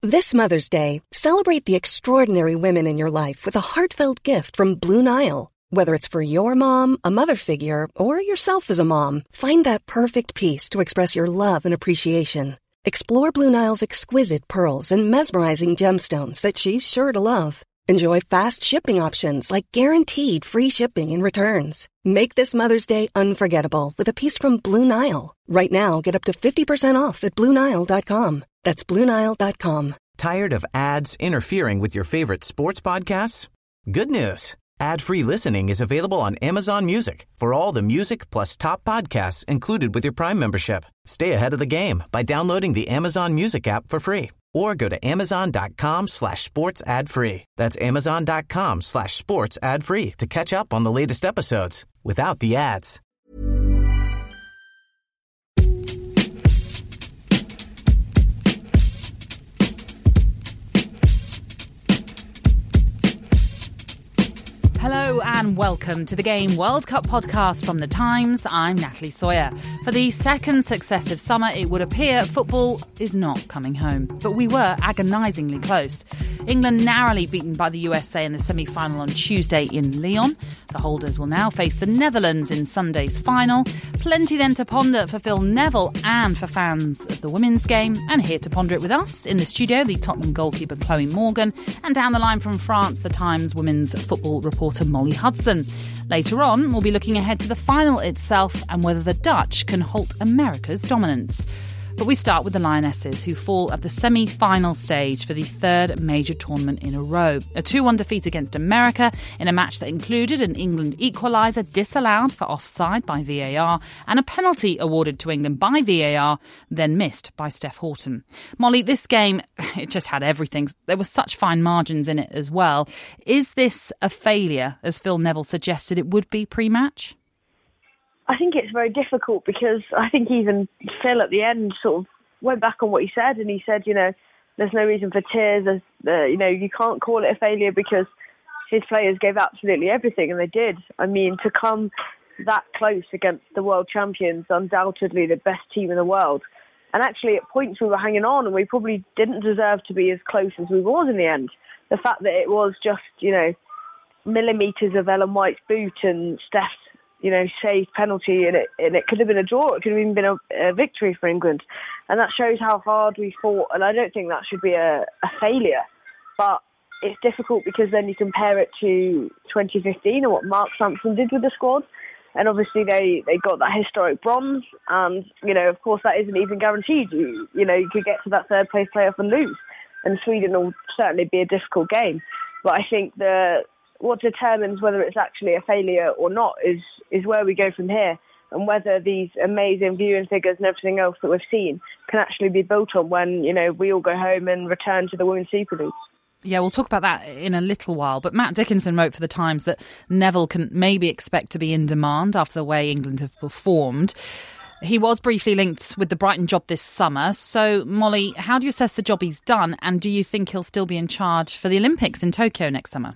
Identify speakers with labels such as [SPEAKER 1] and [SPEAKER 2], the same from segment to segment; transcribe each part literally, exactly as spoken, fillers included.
[SPEAKER 1] This Mother's Day, celebrate the extraordinary women in your life with a heartfelt gift from Blue Nile. Whether it's for your mom, a mother figure, or yourself as a mom, find that perfect piece to express your love and appreciation. Explore Blue Nile's exquisite pearls and mesmerizing gemstones that she's sure to love. Enjoy fast shipping options like guaranteed free shipping and returns. Make this Mother's Day unforgettable with a piece from Blue Nile. Right now, get up to fifty percent off at Blue Nile dot com. That's Blue Nile dot com.
[SPEAKER 2] Tired of ads interfering with your favorite sports podcasts? Good news. Ad-free listening is available on Amazon Music for all the music plus top podcasts included with your Prime membership. Stay ahead of the game by downloading the Amazon Music app for free or go to amazon.com slash sports ad free. That's amazon.com slash sports ad free to catch up on the latest episodes without the ads.
[SPEAKER 3] Hello and welcome to the Game World Cup podcast from The Times. I'm Natalie Sawyer. For the second successive summer, it would appear football is not coming home. But we were agonisingly close. England narrowly beaten by the U S A in the semi-final on Tuesday in Lyon. The holders will now face the Netherlands in Sunday's final. Plenty then to ponder for Phil Neville and for fans of the women's game. And here to ponder it with us in the studio, the Tottenham goalkeeper Chloe Morgan. And down the line from France, the Times women's football reporter Molly Hudson. Later on, we'll be looking ahead to the final itself and whether the Dutch can halt America's dominance. But we start with the Lionesses, who fall at the semi-final stage for the third major tournament in a row. A two one defeat against America in a match that included an England equaliser disallowed for offside by V A R and a penalty awarded to England by V A R, then missed by Steph Houghton. Molly, this game, it just had everything. There were such fine margins in it as well. Is this a failure, as Phil Neville suggested it would be pre-match?
[SPEAKER 4] I think it's very difficult because I think even Phil at the end sort of went back on what he said, and he said, you know, there's no reason for tears. There's, uh, you know, you can't call it a failure because his players gave absolutely everything, and they did. I mean, to come that close against the world champions, undoubtedly the best team in the world. And actually at points we were hanging on and we probably didn't deserve to be as close as we was in the end. The fact that it was just, you know, millimetres of Ellen White's boot and Steph's, you know, saved penalty, and it and it could have been a draw. It could have even been a, a victory for England, and that shows how hard we fought. And I don't think that should be a, a failure, but it's difficult because then you compare it to twenty fifteen and what Mark Sampson did with the squad, and obviously they, they got that historic bronze, and you know, of course, that isn't even guaranteed. You you know, you could get to that third place playoff and lose, and Sweden will certainly be a difficult game. But I think the what determines whether it's actually a failure or not is, is where we go from here, and whether these amazing viewing figures and everything else that we've seen can actually be built on when, you know, we all go home and return to the Women's Super League.
[SPEAKER 3] Yeah, we'll talk about that in a little while. But Matt Dickinson wrote for The Times that Neville can maybe expect to be in demand after the way England have performed. He was briefly linked with the Brighton job this summer. So, Molly, how do you assess the job he's done? And do you think he'll still be in charge for the Olympics in Tokyo next summer?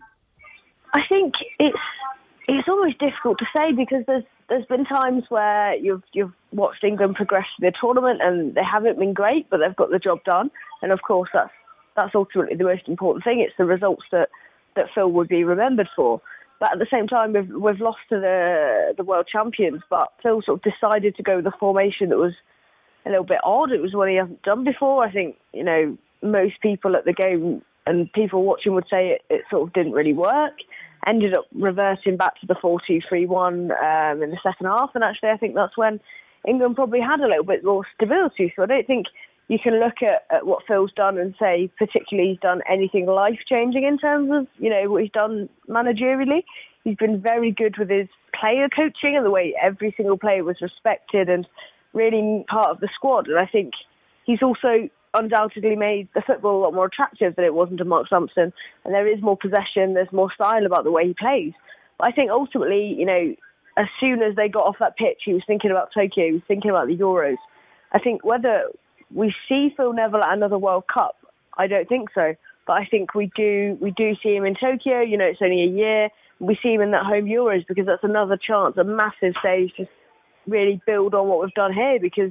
[SPEAKER 4] I think it's it's always difficult to say because there's there's been times where you've you've watched England progress to the tournament and they haven't been great, but they've got the job done. And of course, that's that's ultimately the most important thing. It's the results that, that Phil would be remembered for. But at the same time, we've we've lost to the the world champions. But Phil sort of decided to go with a formation that was a little bit odd. It was one he hasn't done before. I think, you know, most people at the game and people watching would say it, it sort of didn't really work. Ended up reverting back to the four two three one um, in the second half. And actually, I think that's when England probably had a little bit more stability. So I don't think you can look at, at what Phil's done and say particularly he's done anything life-changing in terms of, you know, what he's done managerially. He's been very good with his player coaching and the way every single player was respected and really part of the squad. And I think he's also undoubtedly made the football a lot more attractive than it was under Mark Sampson, and there is more possession, there's more style about the way he plays. But I think ultimately, you know, as soon as they got off that pitch, he was thinking about Tokyo, he was thinking about the Euros. I think whether we see Phil Neville at another World Cup, I don't think so. But I think we do we do see him in Tokyo. You know, it's only a year. We see him in that home Euros because that's another chance, a massive stage to really build on what we've done here, because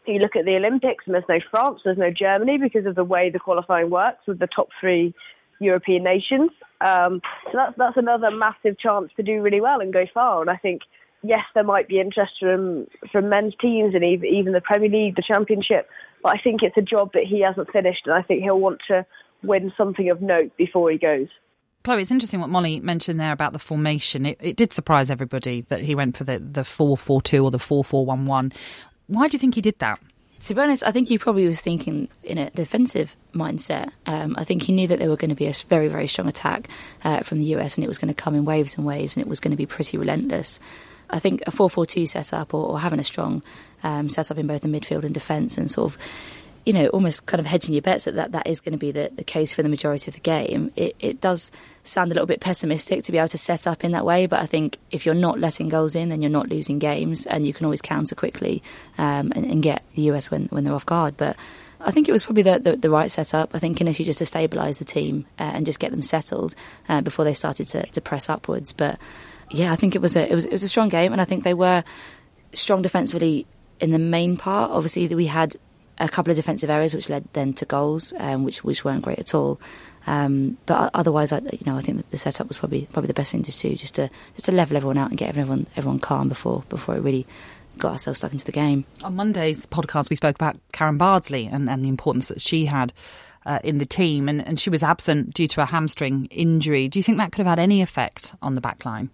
[SPEAKER 4] You look at the Olympics and there's no France, there's no Germany because of the way the qualifying works with the top three European nations. Um, so that's that's another massive chance to do really well and go far. And I think, yes, there might be interest from, from men's teams and even, even the Premier League, the Championship, but I think it's a job that he hasn't finished, and I think he'll want to win something of note before he goes.
[SPEAKER 3] Chloe, it's interesting what Molly mentioned there about the formation. It, it did surprise everybody that he went for the, the four four two or the four four one one. Why do you think he did that?
[SPEAKER 5] To be honest, I think he probably was thinking in a defensive mindset. Um, I think he knew that there were going to be a very, very strong attack uh, from the U S, and it was going to come in waves and waves, and it was going to be pretty relentless. I think a four four two setup, or, or having a strong um, setup in both the midfield and defence, and sort of, you know, almost kind of hedging your bets that that, that is going to be the, the case for the majority of the game. It, it does sound a little bit pessimistic to be able to set up in that way, but I think if you're not letting goals in, then you're not losing games, and you can always counter quickly um, and, and get the U S when, when they're off guard. But I think it was probably the, the, the right setup. I think initially just to stabilise the team uh, and just get them settled uh, before they started to, to press upwards. But yeah, I think it was a it was it was a strong game, and I think they were strong defensively in the main part. Obviously, we had a couple of defensive errors which led then to goals, um, which which weren't great at all. Um, but otherwise, I, you know, I think that the setup was probably probably the best thing to do, just to just to level everyone out and get everyone everyone calm before before it really got ourselves stuck into the game.
[SPEAKER 3] On Monday's podcast, we spoke about Karen Bardsley and, and the importance that she had uh, in the team, and, and she was absent due to a hamstring injury. Do you think that could have had any effect on the back line?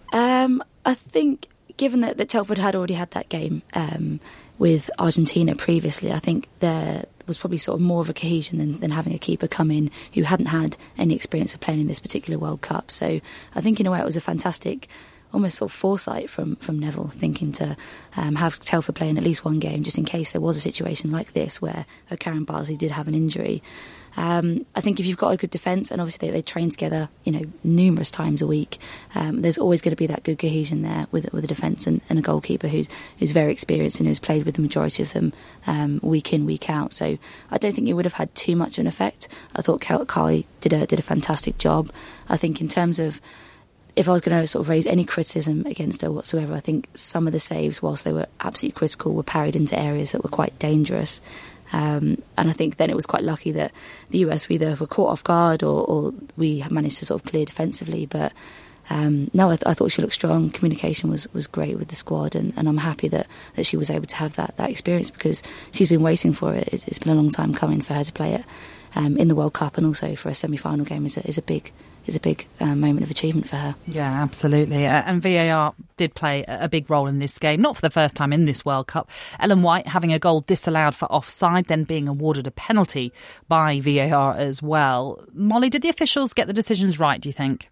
[SPEAKER 5] Um, I think, given that, that Telford had already had that game um, with Argentina previously, I think there was probably sort of more of a cohesion than, than having a keeper come in who hadn't had any experience of playing in this particular World Cup. So I think in a way it was a fantastic, almost sort of foresight from, from Neville, thinking to um, have Telford play in at least one game just in case there was a situation like this where Karen Bardsley did have an injury. Um, I think if you've got a good defence, and obviously they, they train together, you know, numerous times a week, um, there's always going to be that good cohesion there with with a defence and, and a goalkeeper who's who's very experienced and who's played with the majority of them um, week in, week out. So I don't think it would have had too much of an effect. I thought Carly did a did a fantastic job. I think in terms of, if I was going to sort of raise any criticism against her whatsoever, I think some of the saves, whilst they were absolutely critical, were parried into areas that were quite dangerous. Um, and I think then it was quite lucky that the U S either were caught off guard or, or we managed to sort of clear defensively. But um, no, I, th- I thought she looked strong. Communication was, was great with the squad, and, and I'm happy that, that she was able to have that, that experience, because she's been waiting for it. It's, it's been a long time coming for her to play it um, in the World Cup, and also for a semi-final game is a, is a big is a big uh, moment of achievement for her.
[SPEAKER 3] Yeah, absolutely. Uh, and V A R did play a big role in this game, not for the first time in this World Cup. Ellen White having a goal disallowed for offside, then being awarded a penalty by V A R as well. Molly, did the officials get the decisions right, do you think?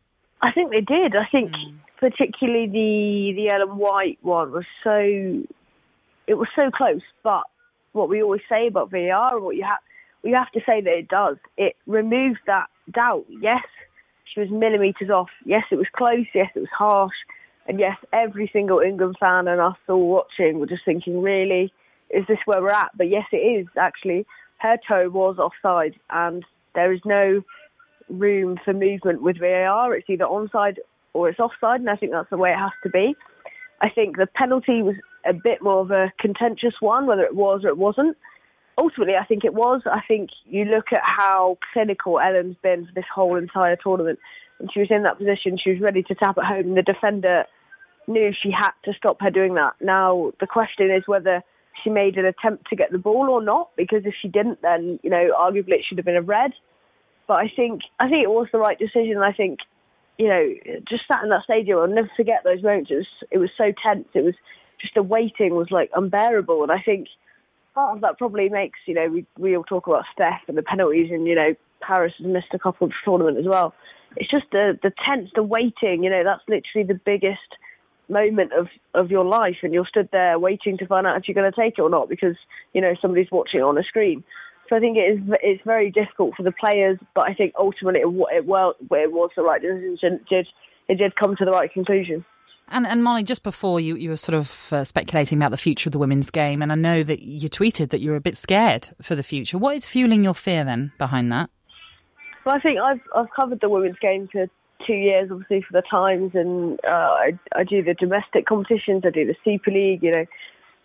[SPEAKER 4] I think they did. I think mm. particularly the, the Ellen White one was so, it was so close, but what we always say about V A R, and what you have, you have to say that it does, it removes that doubt. Yes, she was millimetres off. Yes, it was close. Yes, it was harsh. And yes, every single England fan and us all watching were just thinking, really, is this where we're at? But yes, it is, actually. Her toe was offside, and there is no room for movement with V A R. It's either onside or it's offside, and I think that's the way it has to be. I think the penalty was a bit more of a contentious one, whether it was or it wasn't. Ultimately, I think it was. I think you look at how clinical Ellen's been for this whole entire tournament. And she was in that position. She was ready to tap it home. And the defender knew she had to stop her doing that. Now, the question is whether she made an attempt to get the ball or not. Because if she didn't, then, you know, arguably it should have been a red. But I think I think it was the right decision. I think, you know, just sat in that stadium, I'll never forget those moments. It was, it was so tense. It was just the waiting was, like, unbearable. And I think part of that probably makes, you know, we, we all talk about Steph and the penalties, and, you know, Paris has missed a couple of the tournament as well. It's just the, the tense, the waiting, you know, that's literally the biggest moment of, of your life, and you're stood there waiting to find out if you're going to take it or not because, you know, somebody's watching it on a screen. So I think it is it's very difficult for the players, but I think ultimately it, it, well, it was the right decision. It did, it did come to the right conclusion.
[SPEAKER 3] And, and Molly, just before you, you were sort of uh, speculating about the future of the women's game, and I know that you tweeted that you're a bit scared for the future. What is fueling your fear then behind that?
[SPEAKER 4] Well, I think I've I've covered the women's game for two years, obviously, for the Times, and uh, I, I do the domestic competitions, I do the Super League, you know.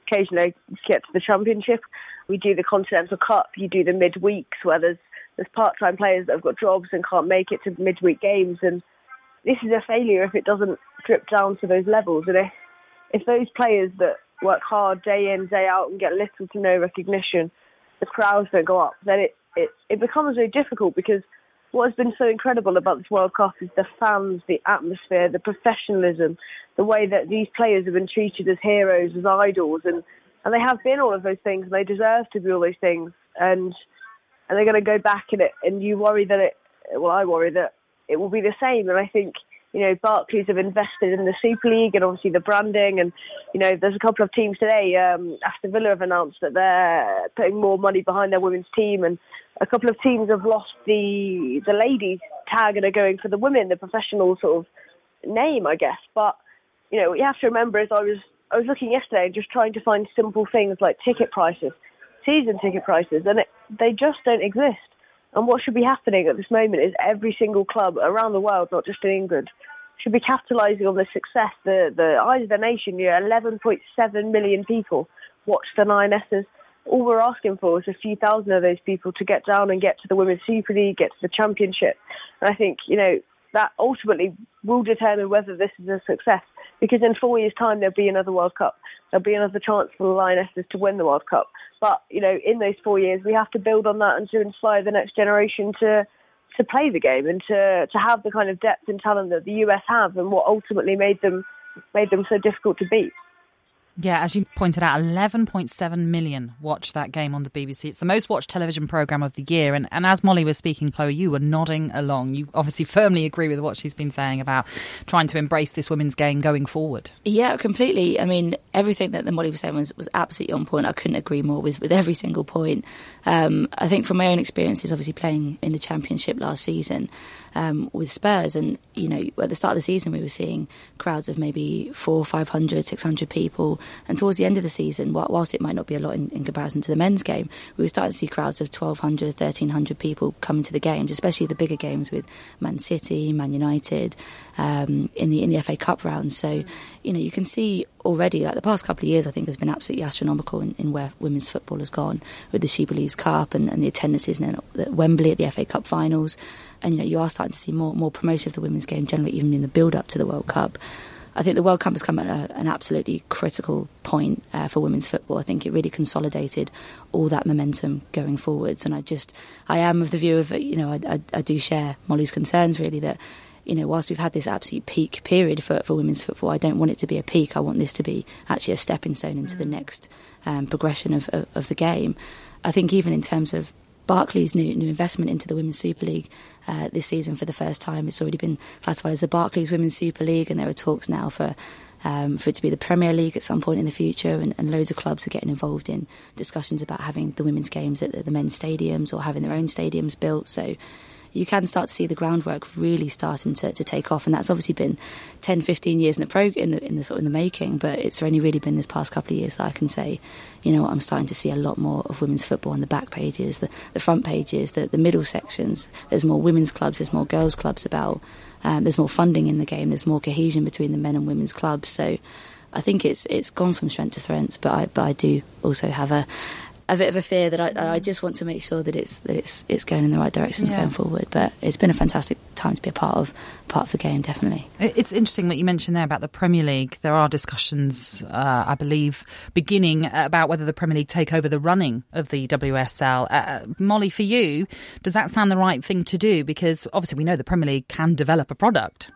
[SPEAKER 4] occasionally get to the Championship. We do the Continental Cup, you do the midweeks where there's, there's part-time players that have got jobs and can't make it to midweek games, and this is a failure if it doesn't drip down to those levels. And if, if those players that work hard day in, day out and get little to no recognition, the crowds don't go up, then it, it, it becomes very difficult, because what has been so incredible about this World Cup is the fans, the atmosphere, the professionalism, the way that these players have been treated as heroes, as idols, and, and they have been all of those things, and they deserve to be all those things. And and they're going to go back in it, and you worry that it, well, I worry that it will be the same. And I think, you know, Barclays have invested in the Super League and obviously the branding. And, you know, there's a couple of teams today, um, Aston Villa have announced that they're putting more money behind their women's team. And a couple of teams have lost the the ladies tag and are going for the women, the professional sort of name, I guess. But, you know, what you have to remember is I was, I was looking yesterday and just trying to find simple things like ticket prices, season ticket prices, and it, they just don't exist. And what should be happening at this moment is every single club around the world, not just in England, should be capitalising on the success. The, the eyes of the nation, you know, eleven point seven million people watch the Lionesses. All we're asking for is a few thousand of those people to get down and get to the Women's Super League, get to the Championship. And I think, you know, that ultimately will determine whether this is a success. Because in four years' time, there'll be another World Cup. There'll be another chance for the Lionesses to win the World Cup. But, you know, in those four years, we have to build on that and to inspire the next generation to to play the game and to, to have the kind of depth and talent that the U S have, and what ultimately made them made them so difficult to beat.
[SPEAKER 3] Yeah, as you pointed out, eleven point seven million watched that game on the B B C. It's the most watched television programme of the year. And, and as Molly was speaking, Chloe, you were nodding along. You obviously firmly agree with what she's been saying about trying to embrace this women's game going forward. Yeah,
[SPEAKER 5] completely. I mean, everything that Molly was saying was, was absolutely on point. I couldn't agree more with, with every single point. Um, I think from my own experiences, obviously playing in the Championship last season um, with Spurs, and, you know, at the start of the season we were seeing crowds of maybe four, five hundred, six hundred people. And towards the end of the season, whilst it might not be a lot in, in comparison to the men's game, we were starting to see crowds of twelve hundred, thirteen hundred people coming to the games, especially the bigger games with Man City, Man United, um, in the in the F A Cup round. So, you know, you can see already, like the past couple of years, I think has been absolutely astronomical in, in where women's football has gone with the She Believes Cup and, and the attendances now at Wembley at the F A Cup finals. And, you know, you are starting to see more more promotion of the women's game generally, even in the build-up to the World Cup. I think the World Cup has come at a, an absolutely critical point uh, for women's football. I think it really consolidated all that momentum going forwards. And I just, I am of the view of, you know, I, I, I do share Molly's concerns really that, you know, whilst we've had this absolute peak period for, for women's football, I don't want it to be a peak. I want this to be actually a stepping stone into mm. the next um, progression of, of, of the game. I think even in terms of Barclays' new new investment into the Women's Super League uh, this season for the first time. It's already been classified as the Barclays Women's Super League, and there are talks now for um, for it to be the Premier League at some point in the future, and, and loads of clubs are getting involved in discussions about having the women's games at the, the men's stadiums or having their own stadiums built. So you can start to see the groundwork really starting to, to take off, and that's obviously been ten, fifteen years in the pro in the in the sort of in the making. But it's only really been this past couple of years that I can say, you know, I'm starting to see a lot more of women's football on the back pages, the, the front pages, the, the middle sections. There's more women's clubs, there's more girls' clubs about. Um, there's more funding in the game. There's more cohesion between the men and women's clubs. So I think it's it's gone from strength to strength. But I but I do also have a. a bit of a fear that I, I just want to make sure that it's that it's it's going in the right direction yeah. going forward. But it's been a fantastic time to be a part of part of the game, definitely.
[SPEAKER 3] It's interesting that you mentioned there about the Premier League. There are discussions, uh, I believe, beginning about whether the Premier League take over the running of the W S L. Uh, Molly, for you, does that sound the right thing to do? Because obviously we know the Premier League can develop a product.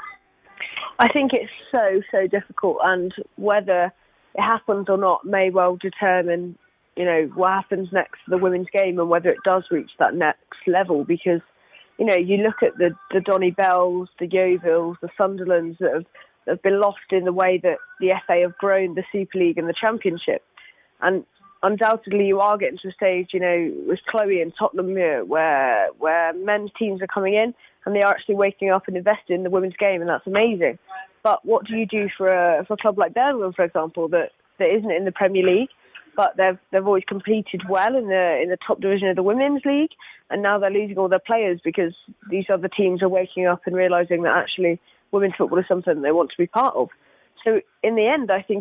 [SPEAKER 4] I think it's so, so difficult, and whether it happens or not may well determine, you know, what happens next for the women's game and whether it does reach that next level. Because, you know, you look at the, the Donny Bells, the Yeovilles, the Sunderlands that have, that have been lost in the way that the F A have grown the Super League and the Championship. And undoubtedly you are getting to a stage, you know, with Chloe and Tottenham where where men's teams are coming in and they are actually waking up and investing in the women's game, and that's amazing. But what do you do for a, for a club like Birmingham, for example, that, that isn't in the Premier League? But they've they've always competed well in the in the top division of the women's league, and now they're losing all their players because these other teams are waking up and realising that actually women's football is something they want to be part of. So in the end, I think it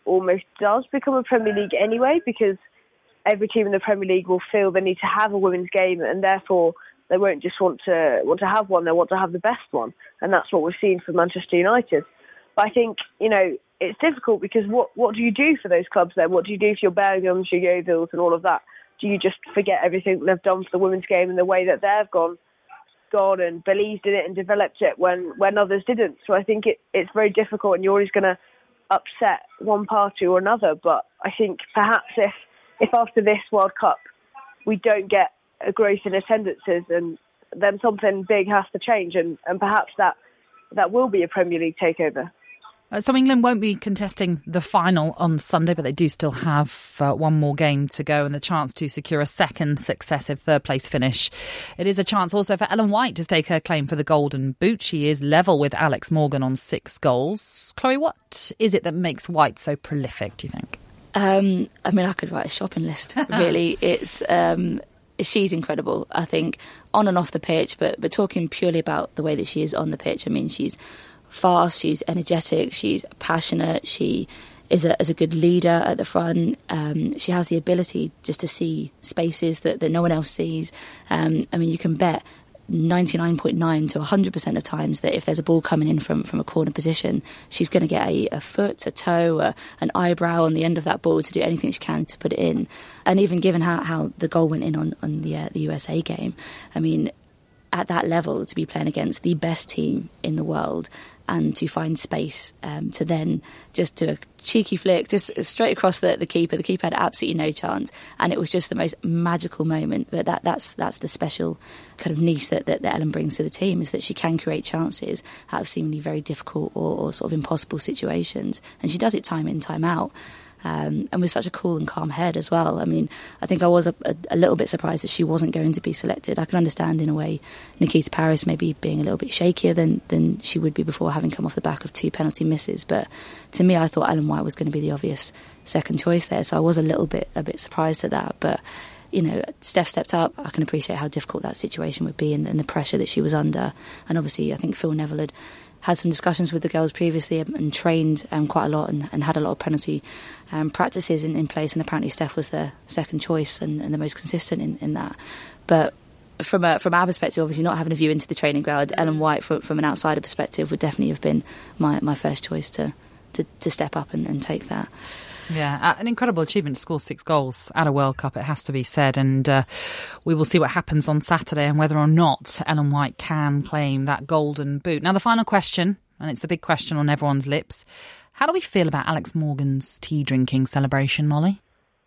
[SPEAKER 4] almost does become a Premier League anyway, because every team in the Premier League will feel they need to have a women's game, and therefore they won't just want to want to have one, they want to have the best one. And that's what we've seen from Manchester United. But I think, you know, it's difficult because what, what do you do for those clubs then? What do you do for your Birminghams, your Yeovils and all of that? Do you just forget everything they've done for the women's game and the way that they've gone gone and believed in it and developed it when, when others didn't? So I think it, it's very difficult, and you're always going to upset one party or another. But I think perhaps if, if after this World Cup we don't get a growth in attendances, and then something big has to change, and, and perhaps that that will be a Premier League takeover.
[SPEAKER 3] Uh, so England won't be contesting the final on Sunday, but they do still have uh, one more game to go and the chance to secure a second successive third-place finish. It is a chance also for Ellen White to stake her claim for the Golden Boot. She is level with Alex Morgan on six goals. Chloe, what is it that makes White so prolific, do you think?
[SPEAKER 5] Um, I mean, I could write a shopping list, really. It's... Um, She's incredible, I think, on and off the pitch, but, but talking purely about the way that she is on the pitch. I mean, she's fast, she's energetic, she's passionate, she is a, is a good leader at the front. Um, she has the ability just to see spaces that, that no one else sees. Um, I mean, you can bet ninety-nine point nine to one hundred percent of times that if there's a ball coming in from, from a corner position, she's going to get a, a foot, a toe, a, an eyebrow on the end of that ball to do anything she can to put it in. And even given how, how the goal went in on, on the, uh, the U S A game, I mean, at that level, to be playing against the best team in the world and to find space um, to then just do a cheeky flick, just straight across the, the keeper. The keeper had absolutely no chance, and it was just the most magical moment. But that, that's that's the special kind of niche that, that, that Ellen brings to the team, is that she can create chances out of seemingly very difficult or, or sort of impossible situations. And she does it time in, time out. Um, and with such a cool and calm head as well. I mean, I think I was a, a, a little bit surprised that she wasn't going to be selected. I can understand in a way Nikita Parris maybe being a little bit shakier than, than she would be before having come off the back of two penalty misses. But to me, I thought Ellen White was going to be the obvious second choice there. So I was a little bit a bit surprised at that. But, you know, Steph stepped up. I can appreciate how difficult that situation would be and, and the pressure that she was under. And obviously, I think Phil Neville had had some discussions with the girls previously and trained um, quite a lot and, and had a lot of penalty um, practices in, in place, and apparently Steph was their second choice and, and the most consistent in, in that. But from a, from our perspective, obviously not having a view into the training ground, Ellen White from, from an outsider perspective would definitely have been my, my first choice to, to, to step up and, and take that.
[SPEAKER 3] Yeah, uh, an incredible achievement to score six goals at a World Cup, it has to be said. And uh, we will see what happens on Saturday and whether or not Ellen White can claim that Golden Boot. Now, the final question, and it's the big question on everyone's lips. How do we feel about Alex Morgan's tea drinking celebration, Molly?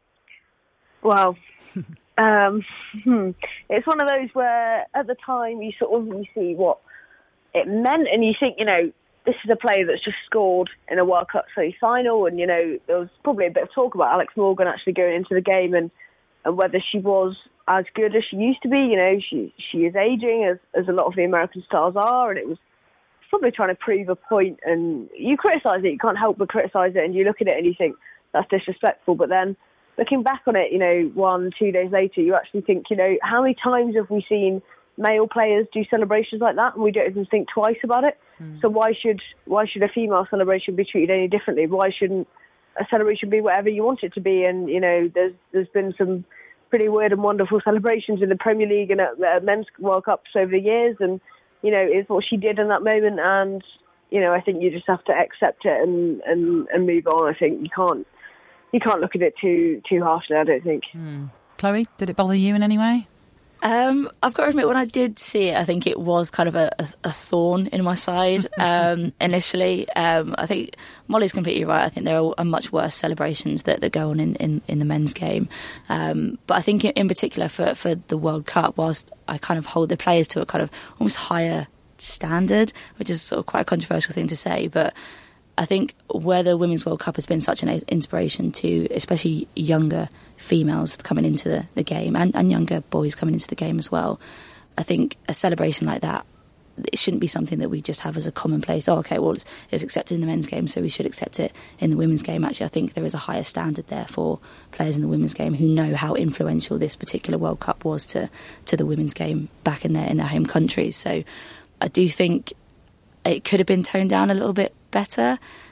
[SPEAKER 4] Well, um, it's one of those where at the time you sort of you see what it meant and you think, you know, this is a player that's just scored in a World Cup semi-final, and, you know, there was probably a bit of talk about Alex Morgan actually going into the game and, and whether she was as good as she used to be. You know, she she is ageing, as, as a lot of the American stars are, and it was probably trying to prove a point. And you criticise it, you can't help but criticise it, and you look at it and you think that's disrespectful. But then looking back on it, you know, one, two days later, you actually think, you know, how many times have we seen male players do celebrations like that and we don't even think twice about it? Mm. So why should why should a female celebration be treated any differently? Why shouldn't a celebration be whatever you want it to be? And, you know, there's there's been some pretty weird and wonderful celebrations in the Premier League and at, at men's World Cups over the years, and, you know, it's what she did in that moment. And, you know, I think you just have to accept it and, and, and move on. I think you can't you can't look at it too too harshly, I don't think.
[SPEAKER 3] Mm. Chloe, did it bother you in any way?
[SPEAKER 5] Um, I've got to admit, when I did see it, I think it was kind of a, a, a thorn in my side um, initially. Um, I think Molly's completely right. I think there are much worse celebrations that, that go on in, in, in the men's game. Um, but I think in particular for, for the World Cup, whilst I kind of hold the players to a kind of almost higher standard, which is sort of quite a controversial thing to say, but I think where the Women's World Cup has been such an inspiration to especially younger females coming into the, the game and, and younger boys coming into the game as well, I think a celebration like that, it shouldn't be something that we just have as a commonplace. Oh, okay, well, it's, it's accepted in the men's game, so we should accept it in the women's game. Actually, I think there is a higher standard there for players in the women's game who know how influential this particular World Cup was to, to the women's game back in their, in their home countries. So I do think it could have been toned down a little bit better.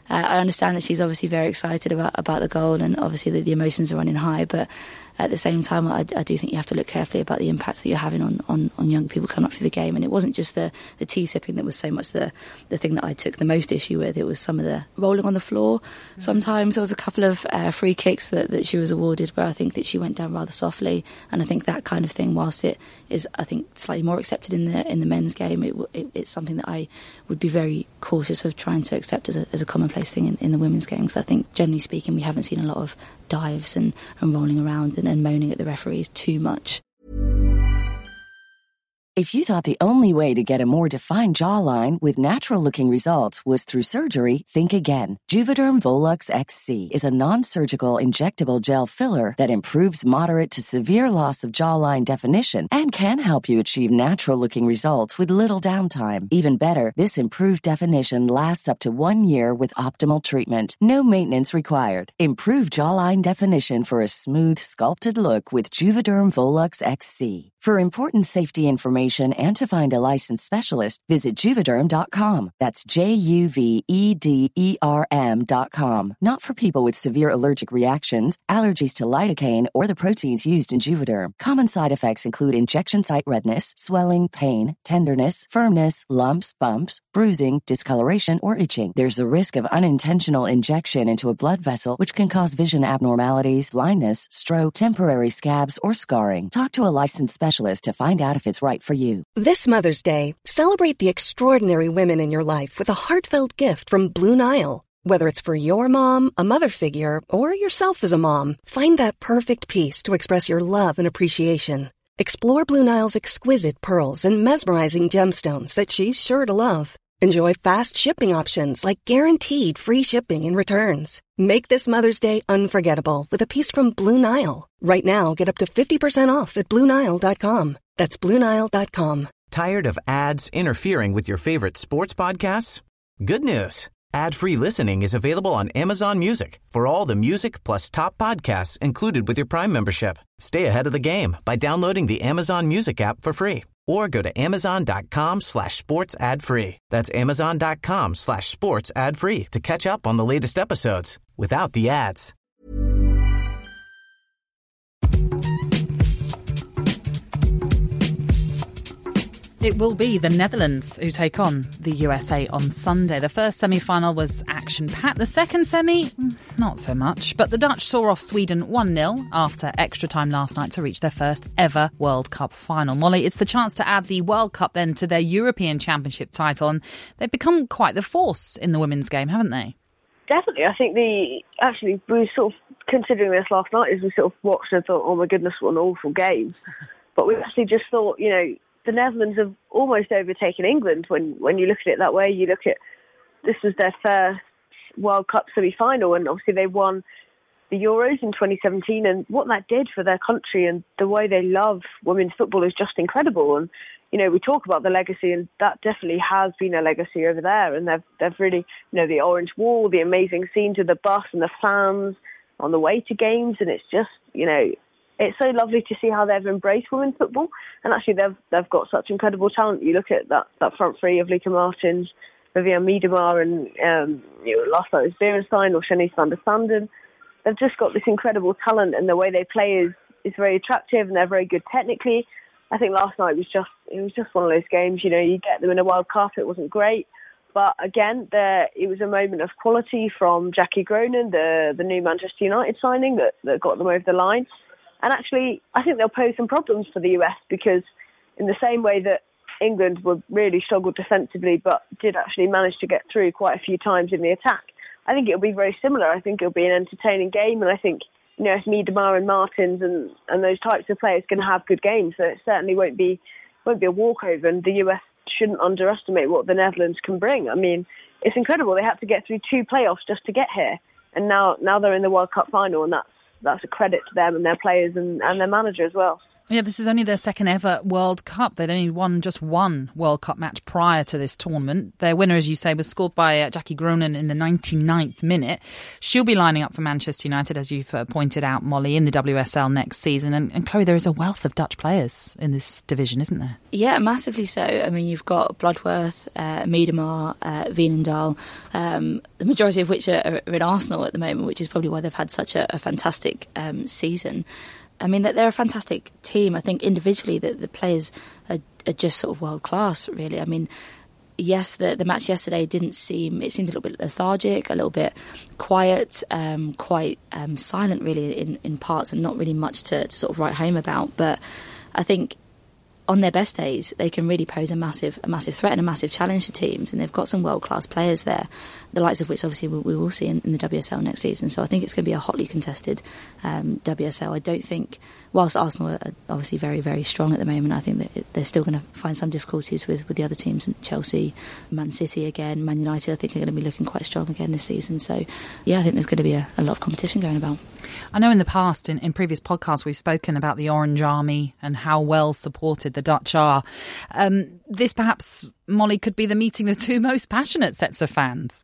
[SPEAKER 5] uh, I understand that she's obviously very excited about, about the goal, and obviously the, the emotions are running high, but at the same time, I, I do think you have to look carefully about the impacts that you're having on, on, on young people coming up through the game. And it wasn't just the, the tea sipping that was so much the, the thing that I took the most issue with. It was some of the rolling on the floor. Mm-hmm. Sometimes there was a couple of uh, free kicks that, that she was awarded where I think that she went down rather softly. And I think that kind of thing, whilst it is, I think, slightly more accepted in the in the men's game, it, it, it's something that I would be very cautious of trying to accept as a, as a commonplace thing in, in the women's game. Because I think, generally speaking, we haven't seen a lot of dives and, and rolling around and, and moaning at the referees too much.
[SPEAKER 6] If you thought the only way to get a more defined jawline with natural-looking results was through surgery, think again. Juvederm Volux X C is a non-surgical injectable gel filler that improves moderate to severe loss of jawline definition and can help you achieve natural-looking results with little downtime. Even better, this improved definition lasts up to one year with optimal treatment. No maintenance required. Improve jawline definition for a smooth, sculpted look with Juvederm Volux X C. For important safety information and to find a licensed specialist, visit Juvederm dot com. That's J U V E D E R M dot com. Not for people with severe allergic reactions, allergies to lidocaine, or the proteins used in Juvederm. Common side effects include injection site redness, swelling, pain, tenderness, firmness, lumps, bumps, bruising, discoloration, or itching. There's a risk of unintentional injection into a blood vessel, which can cause vision abnormalities, blindness, stroke, temporary scabs, or scarring. Talk to a licensed specialist to find out if it's right for you.
[SPEAKER 1] This Mother's Day, celebrate the extraordinary women in your life with a heartfelt gift from Blue Nile. Whether it's for your mom, a mother figure, or yourself as a mom, find that perfect piece to express your love and appreciation. Explore Blue Nile's exquisite pearls and mesmerizing gemstones that she's sure to love. Enjoy fast shipping options like guaranteed free shipping and returns. Make this Mother's Day unforgettable with a piece from Blue Nile. Right now, get up to fifty percent off at Blue Nile dot com. That's Blue Nile dot com.
[SPEAKER 2] Tired of ads interfering with your favorite sports podcasts? Good news. Ad-free listening is available on Amazon Music for all the music plus top podcasts included with your Prime membership. Stay ahead of the game by downloading the Amazon Music app for free or go to amazon.com slash sports ad free. That's amazon.com slash sports ad free to catch up on the latest episodes without the ads.
[SPEAKER 3] It will be the Netherlands who take on the U S A on Sunday. The first semi-final was action-packed. The second semi, not so much. But the Dutch saw off Sweden one nil after extra time last night to reach their first ever World Cup final. Molly, it's the chance to add the World Cup then to their European Championship title. And they've become quite the force in the women's game, haven't they?
[SPEAKER 4] Definitely. I think the, actually, we were sort of considering this last night as we sort of watched and thought, oh my goodness, what an awful game. But we actually just thought, you know, the Netherlands have almost overtaken England when, when you look at it that way. You look at, this was their first World Cup semi-final, and obviously they won the Euros in twenty seventeen, and what that did for their country and the way they love women's football is just incredible. And, you know, we talk about the legacy, and that definitely has been a legacy over there. And they've, they've really, you know, the Orange Wall, the amazing scenes of the bus and the fans on the way to games, and it's just, you know, it's so lovely to see how they've embraced women's football. And actually, they've they've got such incredible talent. You look at that, that front three of Lieke Martens, Vivianne Miedema, and um, you know, last night was Berenstein or Shanice van der Sanden. They've just got this incredible talent, and the way they play is, is very attractive, and they're very good technically. I think last night was just it was just one of those games. You know, you get them in a World Cup, it wasn't great. But again, there it was a moment of quality from Jackie Groenen, the, the new Manchester United signing, that, that got them over the line. And actually, I think they'll pose some problems for the U S because in the same way that England would really struggle defensively but did actually manage to get through quite a few times in the attack, I think it'll be very similar. I think it'll be an entertaining game, and I think, you know, if Miedema and Martins and, and those types of players can have good games, so it certainly won't be won't be a walkover, and the U S shouldn't underestimate what the Netherlands can bring. I mean, it's incredible. They had to get through two playoffs just to get here, and now now they're in the World Cup final, and that's that's a credit to them and their players and, and their manager as well.
[SPEAKER 3] Yeah, this is only their second ever World Cup. They'd only won just one World Cup match prior to this tournament. Their winner, as you say, was scored by uh, Jackie Groenen in the ninety-ninth minute. She'll be lining up for Manchester United, as you've uh, pointed out, Molly, in the W S L next season. And, and Chloe, there is a wealth of Dutch players in this division, isn't there?
[SPEAKER 5] Yeah, massively so. I mean, you've got Bloodworth, uh, Miedema, uh, Veenendaal, um, the majority of which are, are in Arsenal at the moment, which is probably why they've had such a, a fantastic um, season. I mean, they're a fantastic team. I think individually the, the players are, are just sort of world class, really. I mean, yes, the, the match yesterday didn't seem, it seemed a little bit lethargic, a little bit quiet, um, quite um, silent really in, in parts, and not really much to, to sort of write home about. But I think on their best days, they can really pose a massive a massive threat and a massive challenge to teams. And they've got some world-class players there, the likes of which obviously we, we will see in, in the W S L next season. So I think it's going to be a hotly contested um, W S L. I don't think, whilst Arsenal are obviously very, very strong at the moment, I think that they're still going to find some difficulties with, with the other teams. Chelsea, Man City again, Man United, I think are going to be looking quite strong again this season. So yeah, I think there's going to be a, a lot of competition going about.
[SPEAKER 3] I know in the past, in, in previous podcasts, we've spoken about the Orange Army and how well supported the Dutch are. Um, this perhaps, Molly, could be the meeting of the two most passionate sets of fans.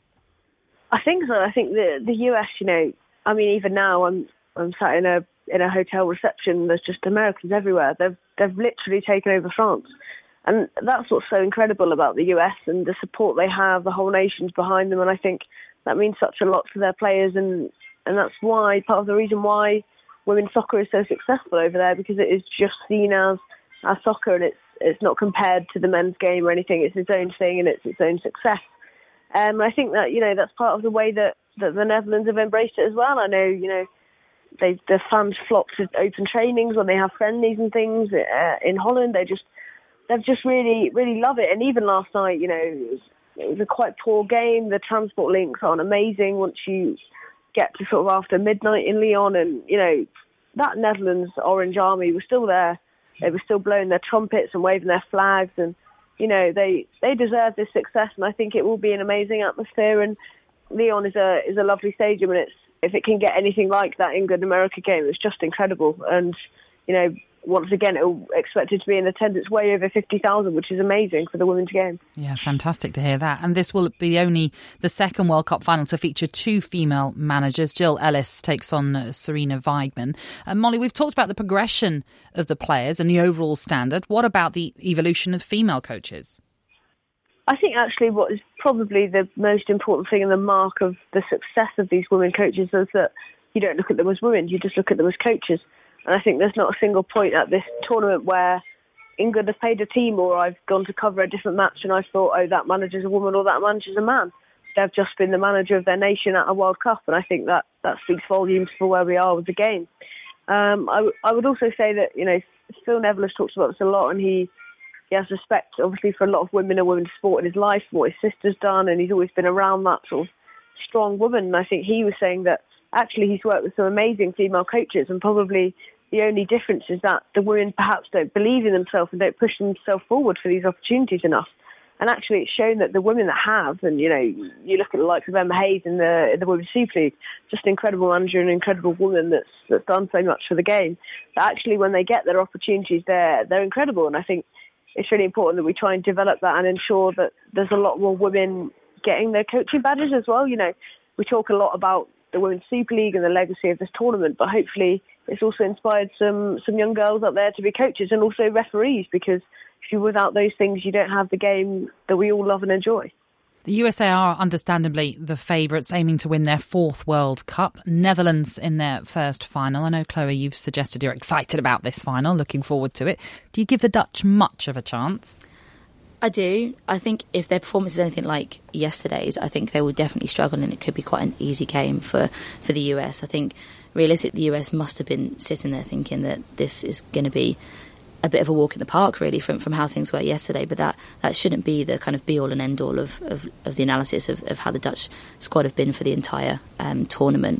[SPEAKER 4] I think so. I think the the U S, you know, I mean, even now I'm I'm sat in a in a hotel reception. There's just Americans everywhere. They've they've literally taken over France, and that's what's so incredible about the U S and the support they have. The whole nation's behind them, and I think that means such a lot to their players, and and that's why part of the reason why women's soccer is so successful over there, because it is just seen as as soccer, and it's it's not compared to the men's game or anything. It's its own thing, and it's its own success. Um, I think that, you know, that's part of the way that, that the Netherlands have embraced it as well. I know, you know, they the fans flock to open trainings when they have friendlies and things uh, in Holland. They just they've just really really love it. And even last night, you know, it was, it was a quite poor game. The transport links aren't amazing once you get to sort of after midnight in Lyon, and you know that Netherlands Orange Army was still there. They were still blowing their trumpets and waving their flags, and you know, they, they deserve this success, and I think it will be an amazing atmosphere. And Lyon is a is a lovely stadium, and it's if it can get anything like that England-America game, it's just incredible. And, you know, once again, it'll expected to be in attendance way over fifty thousand, which is amazing for the women's game.
[SPEAKER 3] Yeah, fantastic to hear that. And this will be only the second World Cup final to feature two female managers. Jill Ellis takes on uh, Serena Weigmann. And Molly, we've talked about the progression of the players and the overall standard. What about the evolution of female coaches?
[SPEAKER 4] I think actually what is probably the most important thing and the mark of the success of these women coaches is that you don't look at them as women, you just look at them as coaches. And I think there's not a single point at this tournament where England have played a team, or I've gone to cover a different match and I thought, oh, that manager's a woman or that manager's a man. They've just been the manager of their nation at a World Cup, and I think that, that speaks volumes for where we are with the game. Um, I, w- I would also say that, you know, Phil Neville has talked about this a lot, and he, he has respect, obviously, for a lot of women and women's sport in his life, what his sister's done, and he's always been around that sort of strong woman. And I think he was saying that actually he's worked with some amazing female coaches, and probably the only difference is that the women perhaps don't believe in themselves and don't push themselves forward for these opportunities enough. And actually it's shown that the women that have, and you know, you look at the likes of Emma Hayes in the in the Women's Super League, just an incredible manager and an incredible woman that's that's done so much for the game, that actually when they get their opportunities, they're, they're incredible. And I think it's really important that we try and develop that and ensure that there's a lot more women getting their coaching badges as well. You know, we talk a lot about the Women's Super League and the legacy of this tournament, but hopefully it's also inspired some, some young girls out there to be coaches and also referees, because if you're without those things, you don't have the game that we all love and enjoy.
[SPEAKER 3] The U S A are understandably the favourites, aiming to win their fourth World Cup. Netherlands in their first final. I know, Chloe, you've suggested you're excited about this final, looking forward to it. Do you give the Dutch much of a chance?
[SPEAKER 5] I do. I think if their performance is anything like yesterday's, I think they will definitely struggle, and it could be quite an easy game for, for the U S. I think realistically the U S must have been sitting there thinking that this is going to be a bit of a walk in the park, really, from, from how things were yesterday. But that, that shouldn't be the kind of be-all and end-all of, of, of the analysis of, of how the Dutch squad have been for the entire um, tournament.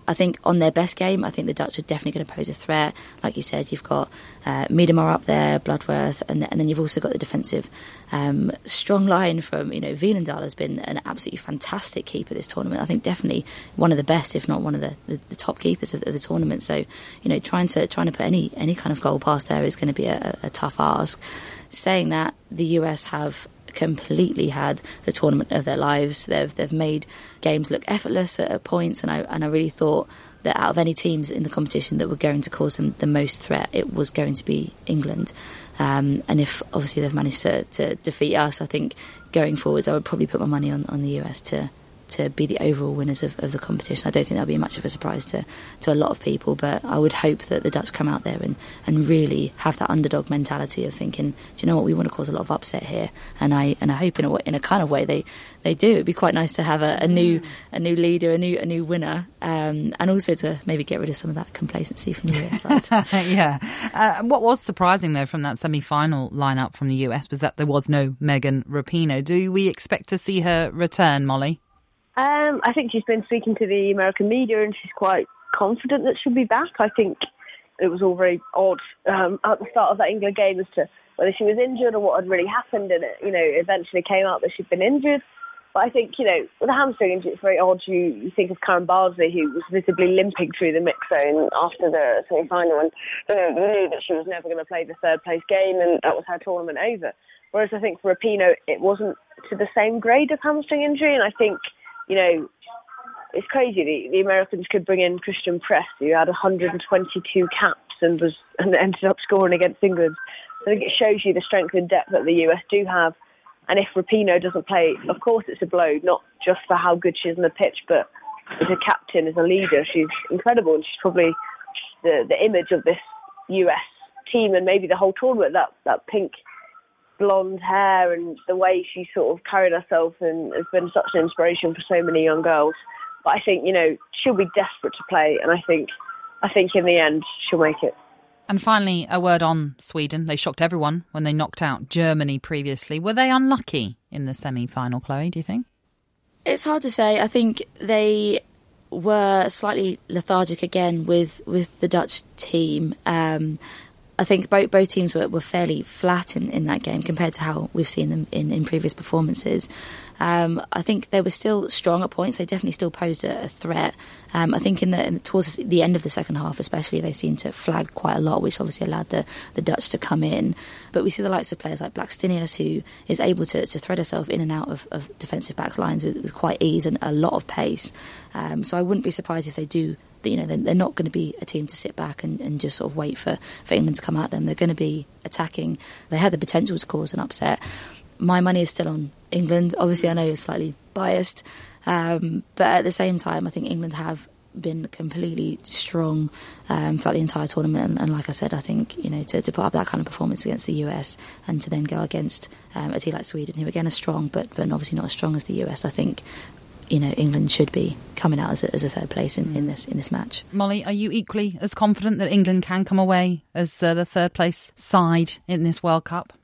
[SPEAKER 5] I think on their best game, I think the Dutch are definitely going to pose a threat. Like you said, you've got uh, Miedema up there, Bloodworth, and, and then you've also got the defensive um, strong line from, you know, Wielendaal has been an absolutely fantastic keeper this tournament. I think definitely one of the best, if not one of the, the, the top keepers of, of the tournament. So, you know, trying to trying to put any any kind of goal past there is going to be a, a tough ask. Saying that, the U S have completely had the tournament of their lives. They've they've made games look effortless at, at points, and I and I really thought that out of any teams in the competition that were going to cause them the most threat, it was going to be England. Um, and if obviously they've managed to, to defeat us, I think going forwards I would probably put my money on, on the U S to to be the overall winners of, of the competition. I don't think that'll be much of a surprise to, to a lot of people, but I would hope that the Dutch come out there and, and really have that underdog mentality of thinking, do you know what, we want to cause a lot of upset here, and I and I hope in a in a kind of way they, they do. It'd be quite nice to have a, a new a new leader, a new a new winner, um, and also to maybe get rid of some of that complacency from the U S side.
[SPEAKER 3] Yeah. Uh, what was surprising though from that semi-final lineup from the U S was that there was no Megan Rapinoe. Do we expect to see her return, Molly?
[SPEAKER 4] Um, I think she's been speaking to the American media and she's quite confident that she'll be back. I think it was all very odd um, at the start of that England game as to whether she was injured or what had really happened, and it, you know, eventually came out that she'd been injured. But I think, you know, with a hamstring injury, it's very odd. You, you think of Karen Bardsley, who was visibly limping through the mix zone after the semi-final, and you know, knew that she was never going to play the third place game, and that was her tournament over. Whereas I think for Rapinoe, it wasn't to the same grade of hamstring injury, and I think, you know, it's crazy. The, the Americans could bring in Christian Press, who had one hundred twenty-two caps and was and ended up scoring against England. So I think it shows you the strength and depth that the U S do have. And if Rapinoe doesn't play, of course it's a blow, not just for how good she is on the pitch, but as a captain, as a leader, she's incredible. And she's probably the, the image of this U S team and maybe the whole tournament, that, that pink blonde hair and the way she sort of carried herself, and has been such an inspiration for so many young girls. But I think, you know, she'll be desperate to play, and I think I think in the end she'll make it.
[SPEAKER 3] And finally, a word on Sweden. They shocked everyone when they knocked out Germany previously. Were they unlucky in the semi-final, Chloe, do you think?
[SPEAKER 5] It's hard to say. I think they were slightly lethargic again with, with the Dutch team. Um, I think both both teams were, were fairly flat in, in that game compared to how we've seen them in, in previous performances. Um, I think they were still strong at points. They definitely still posed a, a threat. Um, I think in the in, towards the end of the second half especially, they seemed to flag quite a lot, which obviously allowed the, the Dutch to come in. But we see the likes of players like Blackstenius, who is able to, to thread herself in and out of, of defensive backs lines with, with quite ease and a lot of pace. Um, so I wouldn't be surprised if they do. You know, they're not going to be a team to sit back and, and just sort of wait for, for England to come at them. They're going to be attacking. They had the potential to cause an upset. My money is still on England. Obviously, I know it's slightly biased, um, but at the same time, I think England have been completely strong um, throughout the entire tournament. And, and like I said, I think, you know, to, to put up that kind of performance against the U S and to then go against um, a team like Sweden, who again are strong, but but obviously not as strong as the U S, I think, you know, England should be coming out as a, as a third place in, in this in this match.
[SPEAKER 3] Molly, are you equally as confident that England can come away as uh, the third place side in this World Cup?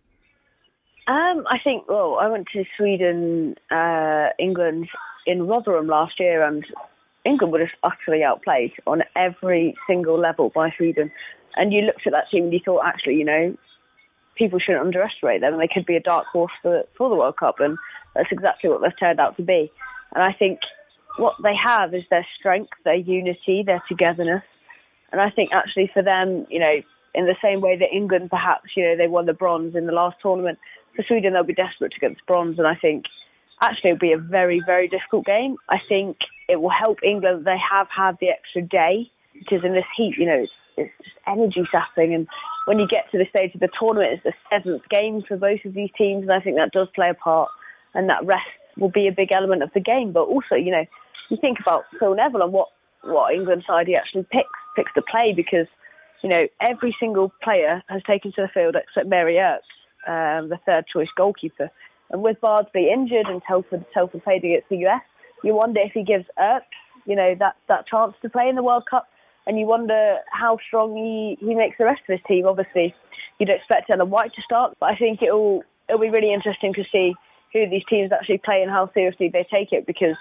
[SPEAKER 4] Um, I think, well, I went to Sweden, uh, England in Rotherham last year, and England were just utterly outplayed on every single level by Sweden. And you looked at that team and you thought, actually, you know, people shouldn't underestimate them. They could be a dark horse for, for the World Cup, and that's exactly what they've turned out to be. And I think what they have is their strength, their unity, their togetherness. And I think actually for them, you know, in the same way that England perhaps, you know, they won the bronze in the last tournament, for Sweden they'll be desperate to get this bronze. And I think actually it'll be a very, very difficult game. I think it will help England. They have had the extra day, because in this heat, you know, it's, it's just energy sapping. And when you get to the stage of the tournament, it's the seventh game for both of these teams. And I think that does play a part, and that rest will be a big element of the game. But also, you know, you think about Phil Neville and what, what England side he actually picks, picks to play, because, you know, every single player has taken to the field except Mary Earps, um, the third choice goalkeeper. And with Bardsley injured and Telford, Telford played against the U S, you wonder if he gives Earps, you know, that, that chance to play in the World Cup. And you wonder how strong he, he makes the rest of his team. Obviously, you'd expect Ellen White to start, but I think it'll, it'll be really interesting to see who these teams actually play and how seriously they take it, because,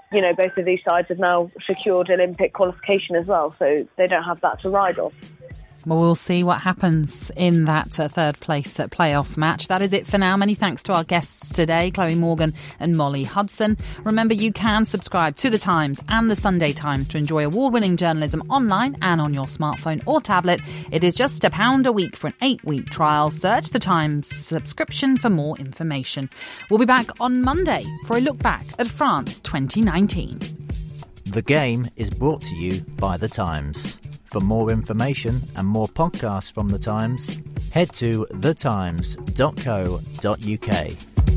[SPEAKER 4] you know, both of these sides have now secured Olympic qualification as well, so they don't have that to ride off.
[SPEAKER 3] Well, we'll see what happens in that uh, third place uh, playoff match. That is it for now. Many thanks to our guests today, Chloe Morgan and Molly Hudson. Remember, you can subscribe to The Times and The Sunday Times to enjoy award-winning journalism online and on your smartphone or tablet. It is just a pound a week for an eight-week trial. Search The Times subscription for more information. We'll be back on Monday for a look back at France twenty nineteen.
[SPEAKER 2] The Game is brought to you by The Times. For more information and more podcasts from The Times, head to the times dot co dot uk.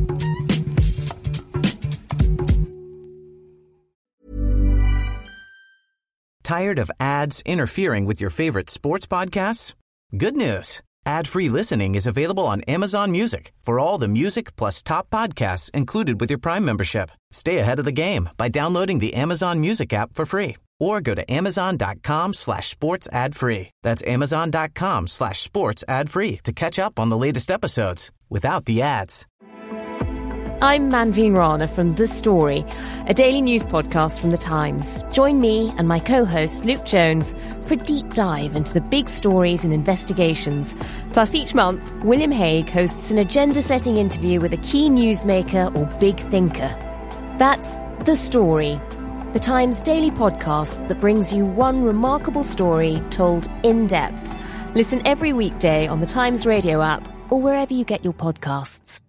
[SPEAKER 2] Tired of ads interfering with your favorite sports podcasts? Good news. Ad-free listening is available on Amazon Music for all the music plus top podcasts included with your Prime membership. Stay ahead of the game by downloading the Amazon Music app for free. Or go to amazon.com slash sports ad free. That's amazon.com slash sports ad free to catch up on the latest episodes without the ads.
[SPEAKER 7] I'm Manveen Rana from The Story, a daily news podcast from The Times. Join me and my co-host Luke Jones for a deep dive into the big stories and investigations. Plus, each month, William Hague hosts an agenda-setting interview with a key newsmaker or big thinker. That's The Story, The Times daily podcast that brings you one remarkable story told in depth. Listen every weekday on the Times radio app or wherever you get your podcasts.